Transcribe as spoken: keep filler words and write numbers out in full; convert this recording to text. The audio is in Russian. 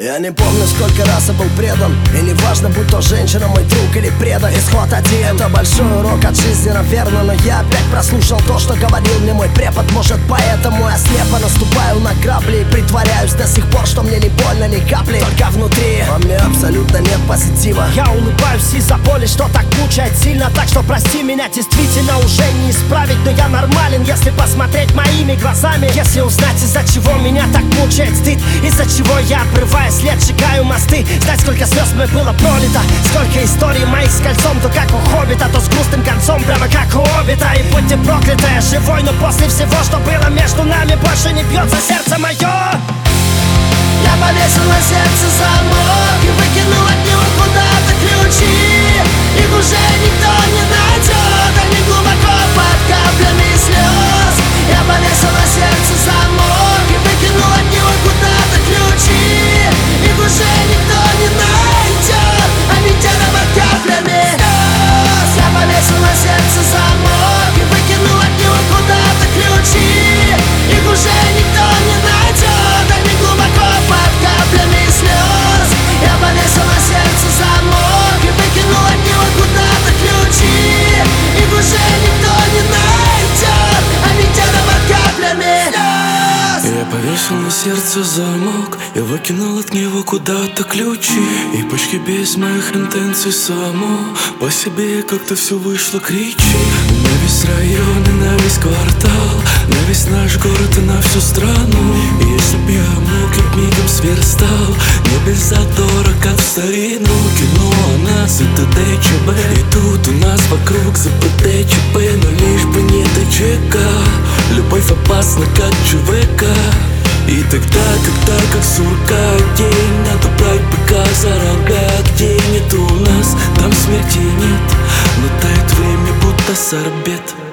Я не помню, сколько раз я был предан, и не важно, будь то женщина, мой друг или предан. Исход один, это большой урок от жизни, наверное. Но я опять прослушал то, что говорил мне мой препод. Может, поэтому я слепо наступаю на грабли и притворяюсь до сих пор, что мне не больно ни капли. Только внутри во мне абсолютно нет позитива. Я улыбаюсь из-за боли, что так мучает сильно. Так что прости меня, действительно уже не исправить. Но я нормален, если посмотреть моими глазами. Если узнать, из-за чего меня так мучает стыд, из-за чего я обрываю след, сжигаю мосты. Знать, сколько слез мне было пролито, сколько историй моих с кольцом. То как у хоббита, то с грустным концом, прямо как у обита. И будь ты проклятая, живой, но после всего, что было между нами, больше не бьется сердце мое. Я повесил на сердце замок и выкинул от него куда-то ключи. Их уже никто не найдет, они глубоко под каплями слез. Я повесил на сердце замок и выкинул от него куда-то ключи. Их уже никто не найдет, они где-то под каплями слез. Я повесил на сердце замок и выкинул от него куда-то ключи. Их уже никто не найдет, они глубоко под каплями слез. Я повесил на сердце замок и выкинул от него куда-то ключи. Их уже никто не найдет, они где-то под каплями слез. Я повесил на сердце замок, я выкинул от него куда-то ключи. И почти без моих интенций само по себе как-то все вышло, кричи. На весь район и на весь квартал, на весь наш город и на всю страну. И если б я мог, я б мигом сверстал, не без задора, как в старину. Кино о нас, это ДЧБ, и тут у нас вокруг ЗПТ ЧП. Но лишь бы не ТЧК, любовь опасна, как ЧВК. И тогда, когда как сурка день, надо брать быка за рога. Где нет у нас, там смерти нет, но тает время, будто сорбет.